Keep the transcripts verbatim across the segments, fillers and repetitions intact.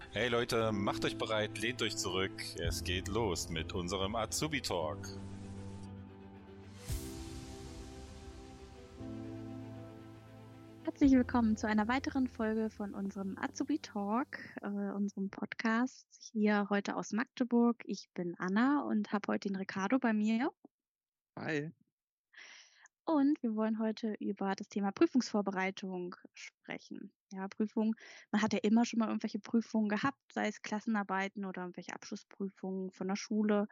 Hey Leute, macht euch bereit, lehnt euch zurück. Es geht los mit unserem Azubi Talk. Herzlich willkommen zu einer weiteren Folge von unserem Azubi Talk, äh, unserem Podcast hier heute aus Magdeburg. Ich bin Anna und habe heute den Ricardo bei mir. Hi. Und wir wollen heute über das Thema Prüfungsvorbereitung sprechen. Ja, Prüfung, man hat ja immer schon mal irgendwelche Prüfungen gehabt, sei es Klassenarbeiten oder irgendwelche Abschlussprüfungen von der Schule.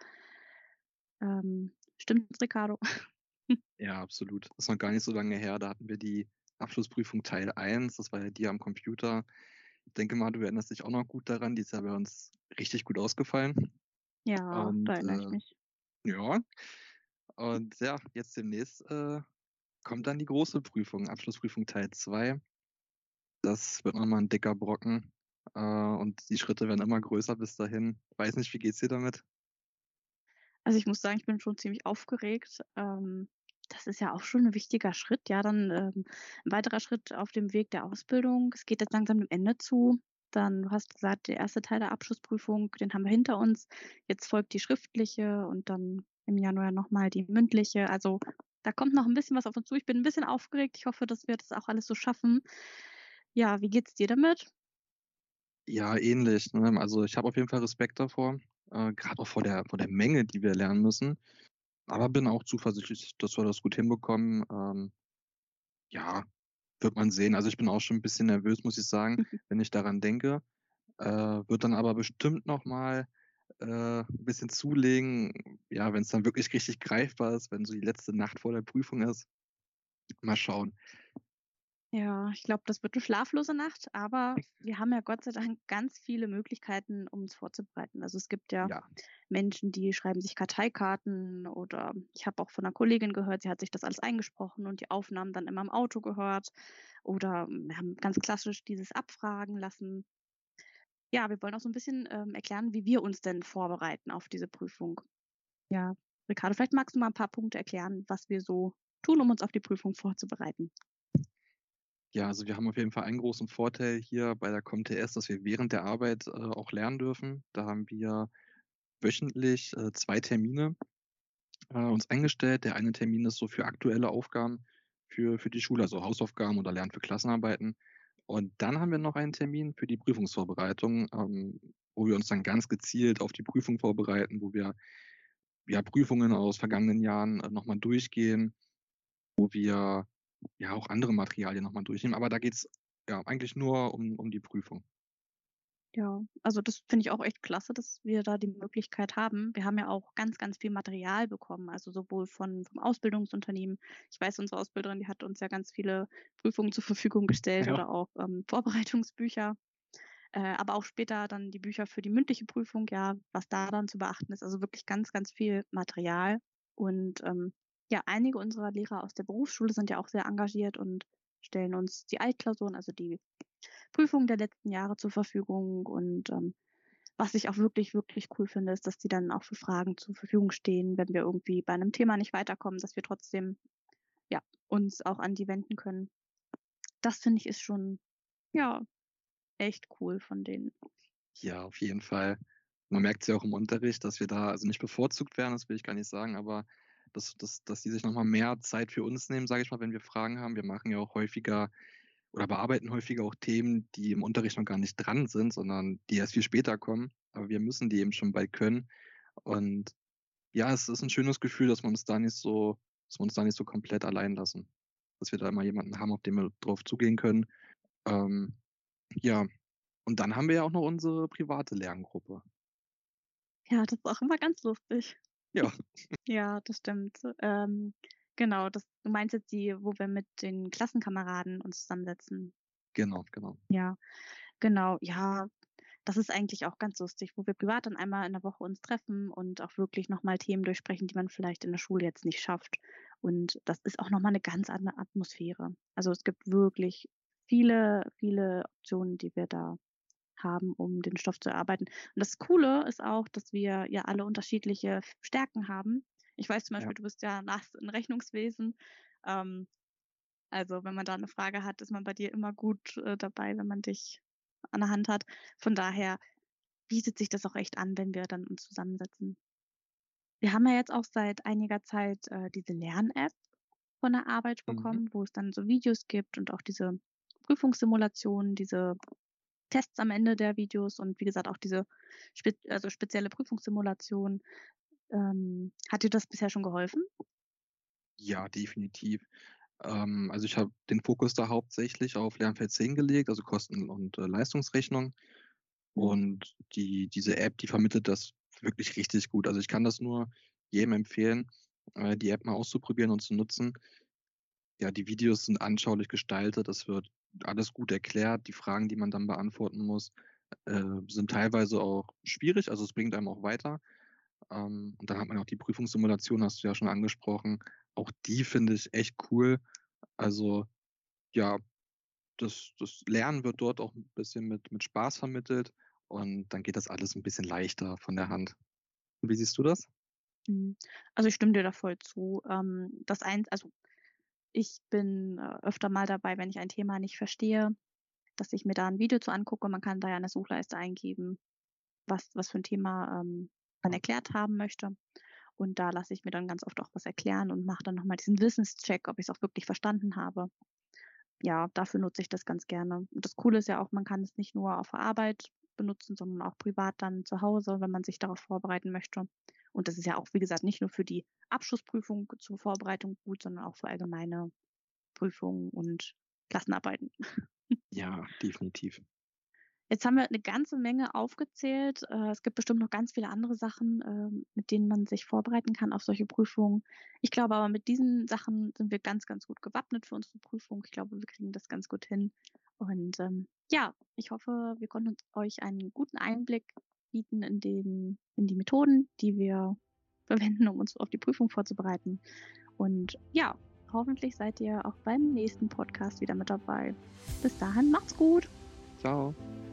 Ähm, stimmt's, Ricardo? Ja, absolut. Das ist noch gar nicht so lange her. Da hatten wir die Abschlussprüfung Teil eins. Das war ja die am Computer. Ich denke mal, du erinnerst dich auch noch gut daran. Die ist ja bei uns richtig gut ausgefallen. Ja, Und da erinnere ich äh, mich. ja, und ja, jetzt demnächst äh, kommt dann die große Prüfung, Abschlussprüfung Teil zwei. Das wird nochmal ein dicker Brocken. Äh, und die Schritte werden immer größer bis dahin. Weiß nicht, wie geht's dir damit? Also ich muss sagen, ich bin schon ziemlich aufgeregt. Ähm, das ist ja auch schon ein wichtiger Schritt. Ja, dann ähm, ein weiterer Schritt auf dem Weg der Ausbildung. Es geht jetzt langsam dem Ende zu. Dann, du hast gesagt, der erste Teil der Abschlussprüfung, den haben wir hinter uns. Jetzt folgt die schriftliche und dann im Januar nochmal die mündliche. Also da kommt noch ein bisschen was auf uns zu. Ich bin ein bisschen aufgeregt. Ich hoffe, dass wir das auch alles so schaffen. Ja, wie geht's dir damit? Ja, ähnlich. Ne? Also ich habe auf jeden Fall Respekt davor, äh, gerade auch vor der, vor der Menge, die wir lernen müssen. Aber bin auch zuversichtlich, dass wir das gut hinbekommen. Ähm, ja, wird man sehen. Also ich bin auch schon ein bisschen nervös, muss ich sagen, wenn ich daran denke. Äh, wird dann aber bestimmt noch mal äh, ein bisschen zulegen. Ja, wenn es dann wirklich richtig greifbar ist, wenn so die letzte Nacht vor der Prüfung ist. Mal schauen. Ja, ich glaube, das wird eine schlaflose Nacht, aber wir haben ja Gott sei Dank ganz viele Möglichkeiten, um uns vorzubereiten. Also es gibt ja Ja, Menschen, die schreiben sich Karteikarten oder ich habe auch von einer Kollegin gehört, sie hat sich das alles eingesprochen und die Aufnahmen dann immer im Auto gehört. Oder wir haben ganz klassisch dieses Abfragen lassen. Ja, wir wollen auch so ein bisschen ähm, erklären, wie wir uns denn vorbereiten auf diese Prüfung. Ja, Ricardo, vielleicht magst du mal ein paar Punkte erklären, was wir so tun, um uns auf die Prüfung vorzubereiten. ja, also wir haben auf jeden Fall einen großen Vorteil hier bei der ComTS, dass wir während der Arbeit äh, auch lernen dürfen. Da haben wir wöchentlich äh, zwei Termine äh, uns eingestellt. Der eine Termin ist so für aktuelle Aufgaben für, für die Schule, also Hausaufgaben oder Lernen für Klassenarbeiten. Und dann haben wir noch einen Termin für die Prüfungsvorbereitung, ähm, wo wir uns dann ganz gezielt auf die Prüfung vorbereiten, wo wir ja Prüfungen aus vergangenen Jahren äh, nochmal durchgehen, wo wir ja auch andere Materialien nochmal durchnehmen. Aber da geht's ja eigentlich nur um, um die Prüfung. Ja, also das finde ich auch echt klasse, dass wir da die Möglichkeit haben. Wir haben ja auch ganz, ganz viel Material bekommen, also sowohl von, vom Ausbildungsunternehmen. Ich weiß, unsere Ausbilderin, die hat uns ja ganz viele Prüfungen zur Verfügung gestellt Ja. oder auch ähm, Vorbereitungsbücher, äh, aber auch später dann die Bücher für die mündliche Prüfung, ja, was da dann zu beachten ist. Also wirklich ganz, ganz viel Material. Und ähm, ja, einige unserer Lehrer aus der Berufsschule sind ja auch sehr engagiert und stellen uns die Altklausuren, also die Prüfungen der letzten Jahre zur Verfügung. Und ähm, was ich auch wirklich, wirklich cool finde, ist, dass die dann auch für Fragen zur Verfügung stehen, wenn wir irgendwie bei einem Thema nicht weiterkommen, dass wir trotzdem ja uns auch an die wenden können. Das finde ich ist schon ja echt cool von denen. Ja, auf jeden Fall. Man merkt es ja auch im Unterricht, dass wir da also nicht bevorzugt werden, das will ich gar nicht sagen, aber dass, dass, dass die sich nochmal mehr Zeit für uns nehmen, sage ich mal, wenn wir Fragen haben. Wir machen ja auch häufiger oder bearbeiten häufiger auch Themen, die im Unterricht noch gar nicht dran sind, sondern die erst viel später kommen. Aber wir müssen die eben schon bald können. Und ja, es ist ein schönes Gefühl, dass wir uns da nicht so, dass wir uns da nicht so komplett allein lassen. Dass wir da immer jemanden haben, auf den wir drauf zugehen können. Ähm, ja, und dann haben wir ja auch noch unsere private Lerngruppe. Ja, das ist auch immer ganz lustig. Ja, Ja, das stimmt. Ähm, genau, das, du meinst jetzt die, wo wir mit den Klassenkameraden uns zusammensetzen. genau, genau. Ja, genau. Ja, das ist eigentlich auch ganz lustig, wo wir privat dann einmal in der Woche uns treffen und auch wirklich nochmal Themen durchsprechen, die man vielleicht in der Schule jetzt nicht schafft. Und das ist auch nochmal eine ganz andere Atmosphäre. Also es gibt wirklich viele, viele Optionen, die wir da haben, um den Stoff zu erarbeiten. Und das Coole ist auch, dass wir ja alle unterschiedliche Stärken haben. Ich weiß zum Ja, Beispiel, du bist ja nach in Rechnungswesen. Ähm, also wenn man da eine Frage hat, ist man bei dir immer gut äh, dabei, wenn man dich an der Hand hat. Von daher bietet sich das auch echt an, wenn wir dann uns zusammensetzen. Wir haben ja jetzt auch seit einiger Zeit äh, diese Lern-App von der Arbeit Mhm. bekommen, wo es dann so Videos gibt und auch diese Prüfungssimulationen, diese Tests am Ende der Videos und wie gesagt auch diese spe also spezielle Prüfungssimulation. Ähm, hat dir das bisher schon geholfen? Ja, definitiv. Ähm, also ich habe den Fokus da hauptsächlich auf Lernfeld zehn gelegt, also Kosten und, äh, Leistungsrechnung. Mhm. Und die diese App, die vermittelt das wirklich richtig gut. Also, ich kann das nur jedem empfehlen, äh, die App mal auszuprobieren und zu nutzen. Ja, die Videos sind anschaulich gestaltet, es wird alles gut erklärt. Die Fragen, die man dann beantworten muss, äh, sind teilweise auch schwierig, also es bringt einem auch weiter. Ähm, und dann hat man auch die Prüfungssimulation, hast du ja schon angesprochen. Auch die finde ich echt cool. Also, ja, das das Lernen wird dort auch 'n bisschen mit mit Spaß vermittelt und dann geht das alles 'n bisschen leichter von der Hand. Wie siehst du das? Mhm. Also, ich stimme dir da voll zu. Ähm, das eins also, ich bin, äh, öfter mal dabei, wenn ich ein Thema nicht verstehe, dass ich mir da 'n Video zu angucke. Man kann da ja in der Suchleiste eingeben, was was für 'n Thema, ähm, man erklärt haben möchte. Und da lasse ich mir dann ganz oft auch was erklären und mache dann noch mal diesen Wissenscheck, ob ich's auch wirklich verstanden habe. Ja, dafür nutze ich das ganz gerne. Und das Coole ist ja auch, man kann es nicht nur auf der Arbeit benutzen, sondern auch privat dann zu Hause, wenn man sich darauf vorbereiten möchte. Und das ist ja auch, wie gesagt, nicht nur für die Abschlussprüfung zur Vorbereitung gut, sondern auch für allgemeine Prüfungen und Klassenarbeiten. Ja, definitiv. Jetzt haben wir 'ne ganze Menge aufgezählt. Äh, es gibt bestimmt noch ganz viele andere Sachen, ähm, mit denen man sich vorbereiten kann auf solche Prüfungen. Ich glaube aber, mit diesen Sachen sind wir ganz, ganz gut gewappnet für unsere Prüfung. Ich glaube, wir kriegen das ganz gut hin. Und, ähm, ja, ich hoffe, wir konnten uns euch einen guten Einblick bieten in den in die Methoden, die wir verwenden, um uns auf die Prüfung vorzubereiten. Und ja, hoffentlich seid ihr auch beim nächsten Podcast wieder mit dabei. Bis dahin, macht's gut! Tschau.